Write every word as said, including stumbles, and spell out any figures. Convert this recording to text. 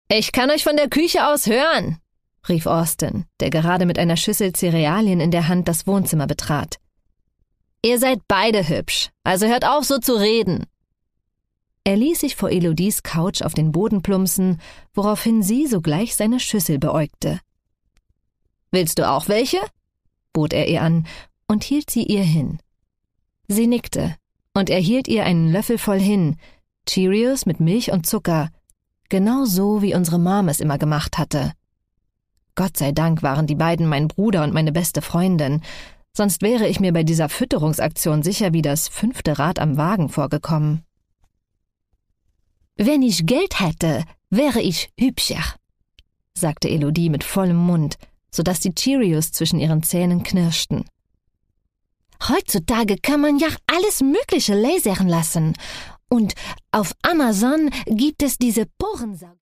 Ich kann euch von der Küche aus hören, rief Austin, der gerade mit einer Schüssel Cerealien in der Hand das Wohnzimmer betrat. Ihr seid beide hübsch, also hört auf, so zu reden. Er ließ sich vor Elodies Couch auf den Boden plumpsen, woraufhin sie sogleich seine Schüssel beäugte. »Willst du auch welche?« bot er ihr an und hielt sie ihr hin. Sie nickte, und er hielt ihr einen Löffel voll hin, Cheerios mit Milch und Zucker, genau so, wie unsere Mom es immer gemacht hatte. Gott sei Dank waren die beiden mein Bruder und meine beste Freundin, sonst wäre ich mir bei dieser Fütterungsaktion sicher wie das fünfte Rad am Wagen vorgekommen. »Wenn ich Geld hätte, wäre ich hübscher«, sagte Elodie mit vollem Mund, sodass die Cheerios zwischen ihren Zähnen knirschten. »Heutzutage kann man ja alles Mögliche lasern lassen. Und auf Amazon gibt es diese Porensaug.